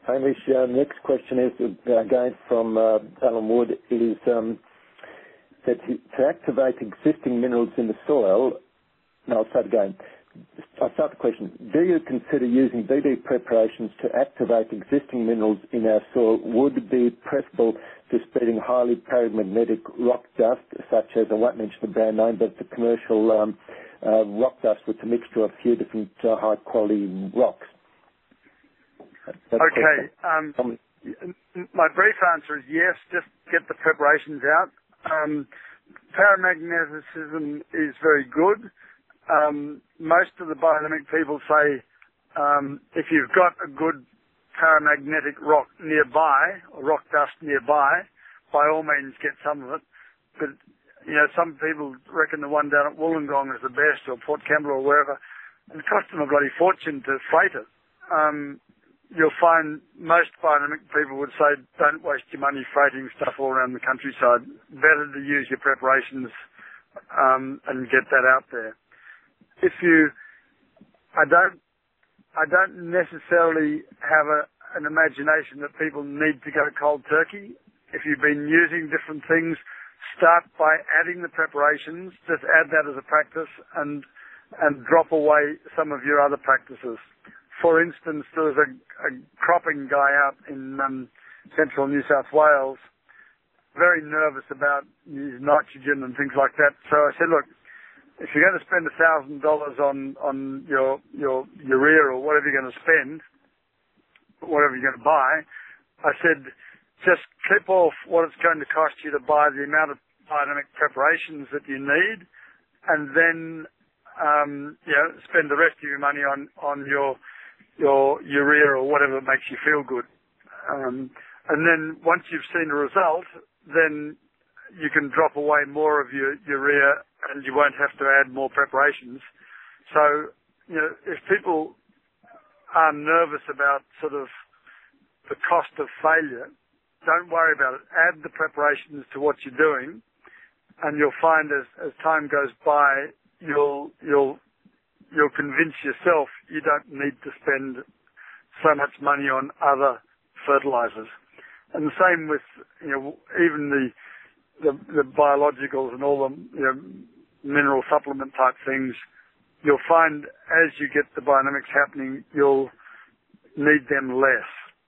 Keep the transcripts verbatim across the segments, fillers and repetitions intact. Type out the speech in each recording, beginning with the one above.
Hamish, uh, next question is, uh, again from uh, Alan Wood, is um, that he, to activate existing minerals in the soil, no, I'll start again. I'll start the question. Do you consider using B D preparations to activate existing minerals in our soil would be preferable to spreading highly paramagnetic rock dust, such as, I won't mention the brand name, but the commercial um, uh, rock dust with a mixture of a few different uh, high-quality rocks? That's okay. Um, my brief answer is yes, just get the preparations out. Um, paramagnetism is very good. Um, most of the biodynamic people say um, if you've got a good paramagnetic rock nearby, or rock dust nearby, by all means get some of it. But, you know, some people reckon the one down at Wollongong is the best, or Port Campbell or wherever, and it costs them a bloody fortune to freight it. Um, you'll find most biodynamic people would say don't waste your money freighting stuff all around the countryside. Better to use your preparations um, and get that out there. If you, I don't, I don't necessarily have a, an imagination that people need to go cold turkey. If you've been using different things, start by adding the preparations. Just add that as a practice and and drop away some of your other practices. For instance, there was a, a cropping guy out in um, central New South Wales, very nervous about his nitrogen and things like that. So I said, look, if you're going to spend a thousand dollars on on your your urea or whatever you're going to spend, whatever you're going to buy, I said just clip off what it's going to cost you to buy the amount of biodynamic preparations that you need, and then um, you know spend the rest of your money on on your your urea or whatever makes you feel good. Um, and then once you've seen the result, then you can drop away more of your urea and you won't have to add more preparations. So, you know, if people are nervous about sort of the cost of failure, don't worry about it. Add the preparations to what you're doing, and you'll find as, as time goes by, you'll, you'll, you'll convince yourself you don't need to spend so much money on other fertilizers. And the same with, you know, even the, the, the biologicals and all the, you know, mineral supplement type things, you'll find as you get the biodynamics happening, you'll need them less.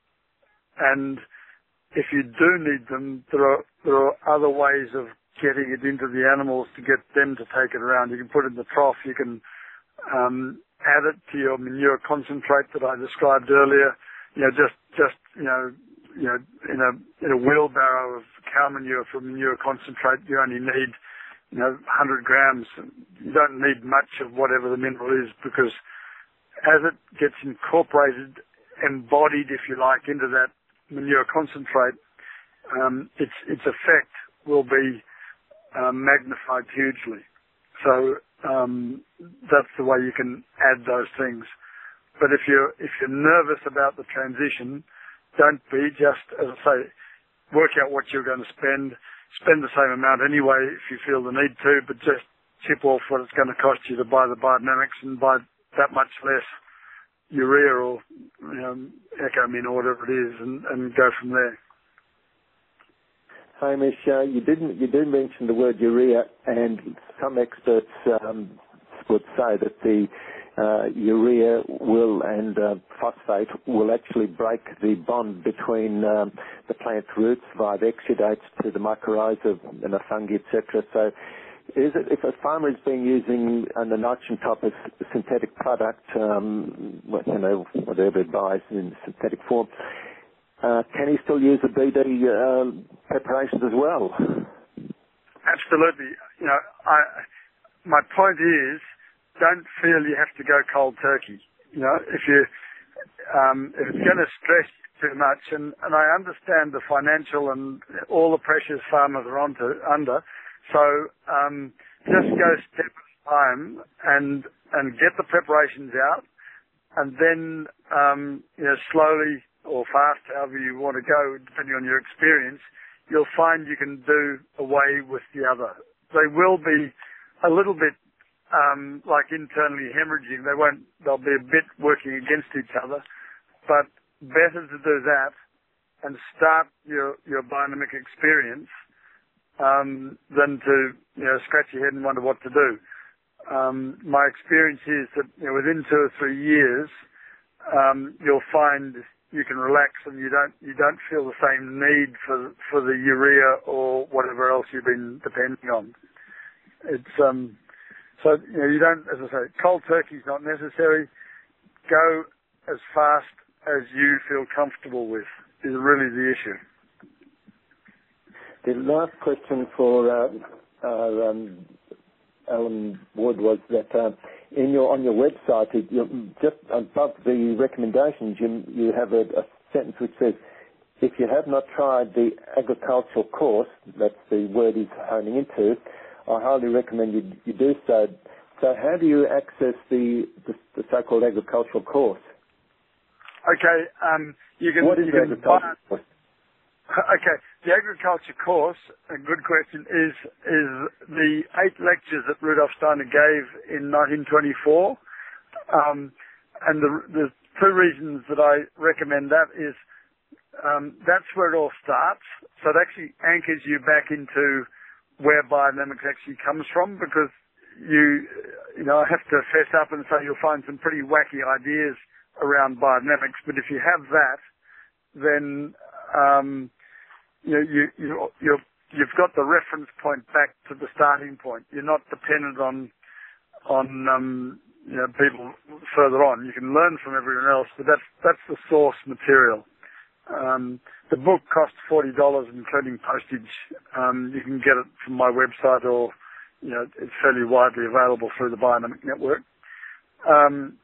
And if you do need them, there are, there are other ways of getting it into the animals to get them to take it around. You can put it in the trough, you can um, add it to your manure concentrate that I described earlier. You know, just, just, you know, you know, in a, in a wheelbarrow of cow manure for manure concentrate, you only need, you know, one hundred grams. You don't need much of whatever the mineral is, because as it gets incorporated, embodied, if you like, into that manure concentrate, um, its, its effect will be um, magnified hugely. So um, that's the way you can add those things. But if you're, if you're nervous about the transition, don't be. Just, as I say, work out what you're going to spend. Spend the same amount anyway if you feel the need to, but just chip off what it's going to cost you to buy the biodynamics and buy that much less urea or, you know, Ecomin or whatever it is, and, and go from there. Hamish, uh, you didn't you did mention the word urea, and some experts um, would say that the uh, urea will and uh, phosphate will actually break the bond between um, the plant roots via the exudates to the mycorrhiza and the fungi, et cetera. So, is it, if a farmer is being using an nitrogen type of synthetic product, um, you know, whatever it buys in synthetic form, uh, can he still use the B D uh, preparations as well? Absolutely. You know, I, my point is, don't feel you have to go cold turkey. You know, if you um, if it's going to stress you too much, and, and I understand the financial and all the pressures farmers are onto, under. So um, just go step at a time and and get the preparations out, and then um, you know, slowly or fast, however you want to go, depending on your experience, you'll find you can do away with the other. They will be a little bit um, like internally hemorrhaging. They won't. They'll be a bit working against each other, but better to do that and start your, your biodynamic experience um, than to, you know, scratch your head and wonder what to do. Um, my experience is that, you know, within two or three years, um, you'll find you can relax and you don't you don't feel the same need for for the urea or whatever else you've been depending on. It's um so you know you don't, as I say, cold turkey is not necessary. Go as fast as you feel comfortable with is really the issue. The last question for uh, uh, um, Alan Wood was that uh, in your on your website, it, you, just above the recommendations, you, you have a, a sentence which says, "If you have not tried the agricultural course," that's the word he's honing into, "I highly recommend you, you do so." So, how do you access the the, the so-called agricultural course? Okay, um, you can. What is you the can agricultural buy, course? Okay, the agriculture course, a good question, is is the eight lectures that Rudolf Steiner gave in nineteen twenty-four. Um, and the, the two reasons that I recommend that is um, that's where it all starts. So it actually anchors you back into where biodynamics actually comes from, because you, you know, I have to fess up and say you'll find some pretty wacky ideas around biodynamics. But if you have that, then um, you know, you, you, you're, you've got the reference point back to the starting point. You're not dependent on, on, um, you know, people further on. You can learn from everyone else, but that's, that's the source material. Um, the book costs forty dollars, including postage. Um, you can get it from my website, or, you know, it's fairly widely available through the Biodynamic Network. Um,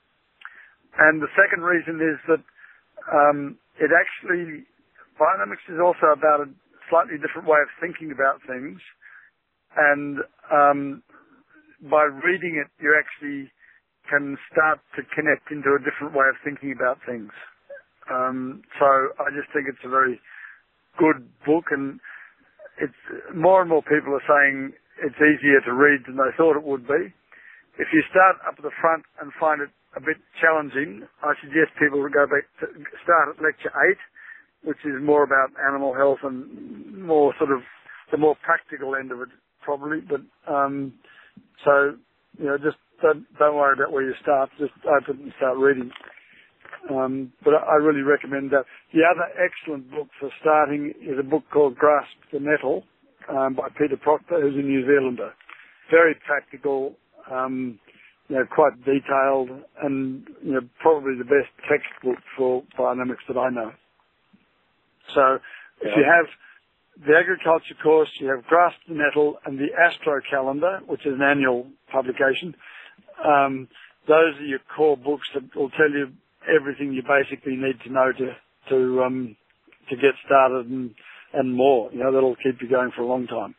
and the second reason is that, um, it actually, biodynamics is also about a slightly different way of thinking about things, and um, by reading it, you actually can start to connect into a different way of thinking about things. Um, so I just think it's a very good book, and it's more and more people are saying it's easier to read than they thought it would be. If you start up at the front and find it a bit challenging, I suggest people go back to start at lecture eight, which is more about animal health and more sort of the more practical end of it, probably. But um, so, you know, just don't, don't worry about where you start. Just open and start reading. Um, but I really recommend that. The other excellent book for starting is a book called Grasp the Nettle um, by Peter Proctor, who's a New Zealander. Very practical, um, you know, quite detailed, and you know, probably the best textbook for biodynamics that I know. So if Yeah. you have the agriculture course, you have Grasp the Nettle and the Astro Calendar, which is an annual publication. Um, those are your core books that will tell you everything you basically need to know to to um, to get started, and, and more. You know, that'll keep you going for a long time.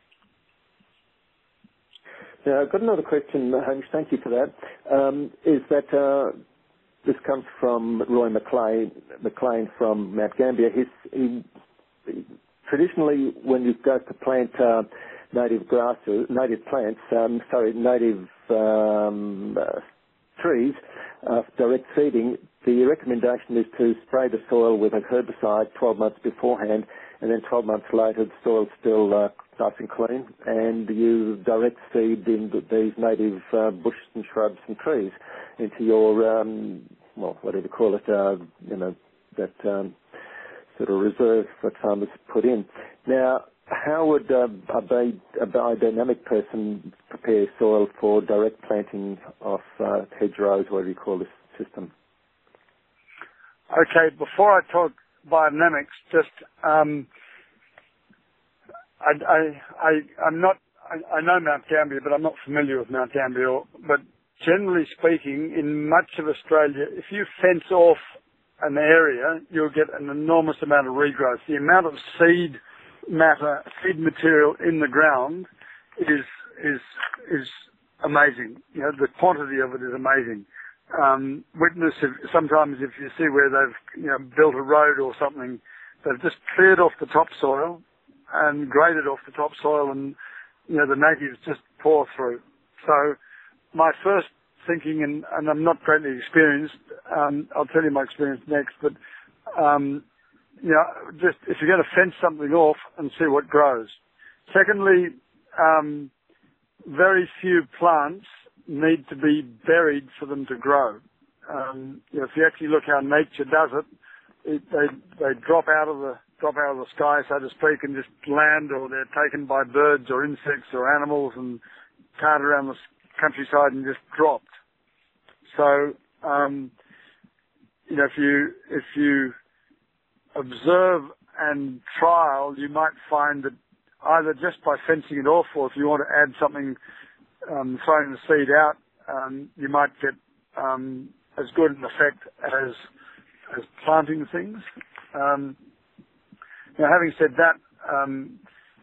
Yeah, I've got another question, Hamish. Thank you for that. Um, is that uh, this comes from Roy McLean, McLean from Mount Gambier. He's, he, he, traditionally, when you go to plant uh, native grasses, native plants, um, sorry, native um, uh, trees, uh, direct seeding, the recommendation is to spray the soil with a herbicide twelve months beforehand, and then twelve months later the soil's still uh, nice and clean, and you direct seed in these native uh, bushes and shrubs and trees into your, um, well, whatever you call it, uh, you know, that um, sort of reserve that farmers put in. Now, how would uh, a, bi- a biodynamic person prepare soil for direct planting of uh, hedgerows, whatever you call this system? Okay, before I talk biodynamics, just um, I, I, I, I'm not. I, I know Mount Gambier, but I'm not familiar with Mount Gambier. But generally speaking, in much of Australia, if you fence off an area, you'll get an enormous amount of regrowth. The amount of seed matter, seed material in the ground is is is amazing. You know, the quantity of it is amazing. Um, witness if, sometimes if you see where they've you know built a road or something, they've just cleared off the topsoil and graded off the topsoil, and you know the natives just pour through. So my first thinking, and, and I'm not greatly experienced, um, I'll tell you my experience next, but um, you know, just if you're going to fence something off and see what grows. Secondly, um, very few plants need to be buried for them to grow. Um, you know, if you actually look how nature does it, it they they drop out of the drop out of the sky, so to speak, and just land, or they're taken by birds or insects or animals and carted around the countryside and just dropped. So, um, you know, if you if you observe and trial, you might find that either just by fencing it off, or if you want to add something, um, throwing the seed out, um, you might get um, as good an effect as as planting things. Um, now, having said that, um,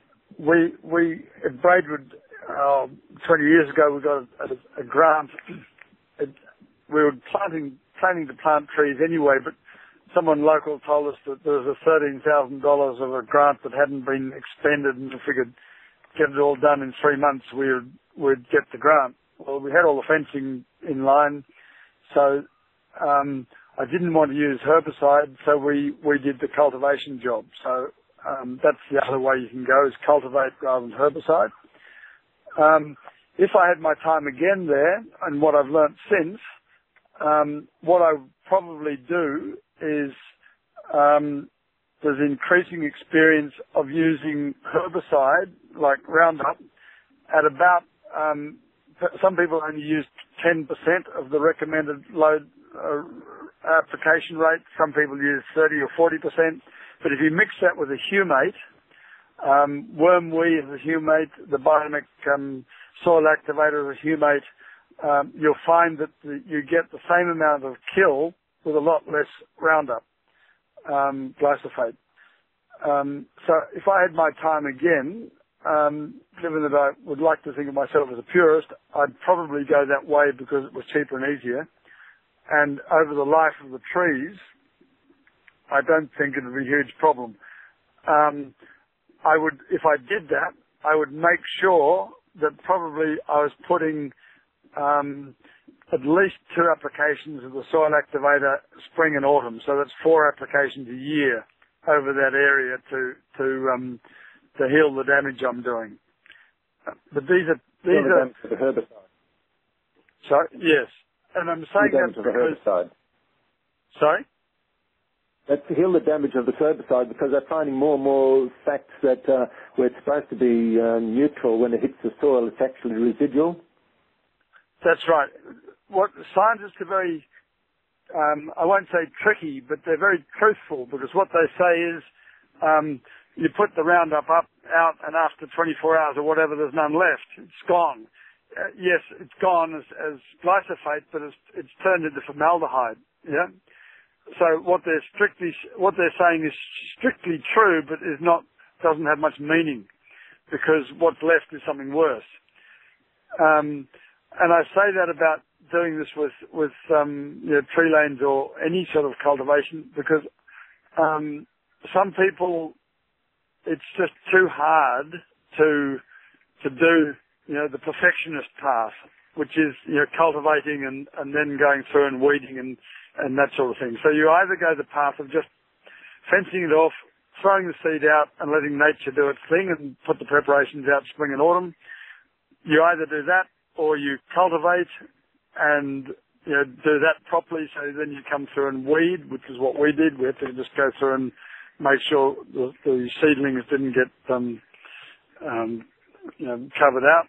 we we at Braidwood uh, twenty years ago we got a, a grant. It, we were planting planning to plant trees anyway, but someone local told us that there was a thirteen thousand dollars of a grant that hadn't been expended, and if we could get it all done in three months, we would we'd get the grant. Well, we had all the fencing in line, so um, I didn't want to use herbicide, so we, we did the cultivation job. So um, that's the other way you can go, is cultivate rather than herbicide. Um, if I had my time again there, and what I've learnt since, um, what I would probably do is um, there's increasing experience of using herbicide like Roundup at about, um, some people only use ten percent of the recommended load uh, application rate. Some people use thirty or forty percent. But if you mix that with a humate, um, wormweed as a humate, the biodynamic um, soil activator as a humate, um, you'll find that the, you get the same amount of kill with a lot less Roundup, um, glyphosate. Um, so if I had my time again, um, given that I would like to think of myself as a purist, I'd probably go that way because it was cheaper and easier. And over the life of the trees, I don't think it would be a huge problem. Um, I would, if I did that, I would make sure that probably I was putting um, at least two applications of the soil activator spring and autumn. So that's four applications a year over that area to to um, to heal the damage I'm doing. But these are these heal the are damage of the herbicide. Sorry, yes, and I'm saying the that damage of because the herbicide. Sorry. That's to heal the damage of the herbicide, because they're finding more and more facts that uh, where it's supposed to be uh, neutral, when it hits the soil, it's actually residual. That's right. What scientists are very, um, I won't say tricky, but they're very truthful, because what they say is um, you put the Roundup up, out, and after twenty-four hours or whatever, there's none left. It's gone. Uh, yes, it's gone as, as glyphosate, but it's, it's turned into formaldehyde. Yeah. So what they're strictly, what they're saying is strictly true, but is not, doesn't have much meaning, because what's left is something worse. Um, and I say that about doing this with, with, um, you know, tree lanes or any sort of cultivation, because, um, some people, it's just too hard to, to do, you know, the perfectionist path, which is, you know, cultivating and, and then going through and weeding and, and that sort of thing. So you either go the path of just fencing it off, throwing the seed out and letting nature do its thing and put the preparations out spring and autumn. You either do that or you cultivate and, you know, do that properly, so then you come through and weed, which is what we did. We had to just go through and make sure the, the seedlings didn't get, um, um, you know, covered out.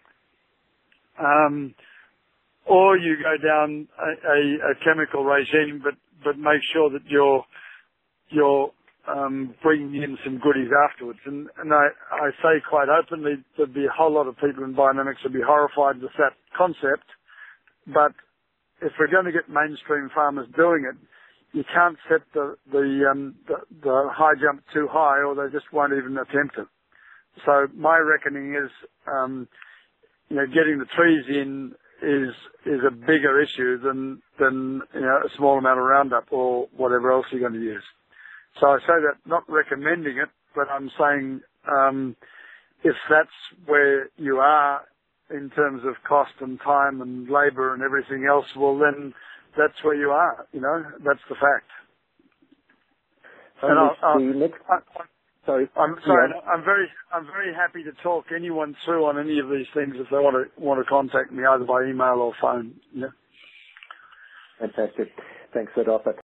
Um, Or you go down a, a, a chemical regime, but, but make sure that you're, you're, um, bringing in some goodies afterwards. And, and I, I say quite openly, there'd be a whole lot of people in biodynamics would be horrified with that concept. But if we're going to get mainstream farmers doing it, you can't set the, the, um, the, the high jump too high, or they just won't even attempt it. So my reckoning is, um, you know, getting the trees in is is a bigger issue than than you know a small amount of Roundup or whatever else you're going to use. So I say that not recommending it, but I'm saying um, if that's where you are in terms of cost and time and labour and everything else, well then that's where you are. You know, that's the fact. And I'll, I'll, the next, I, sorry, I'm sorry. yeah. I'm very, I'm very happy to talk anyone through on any of these things if they want to want to contact me either by email or phone. Yeah. Fantastic. Thanks for that offer.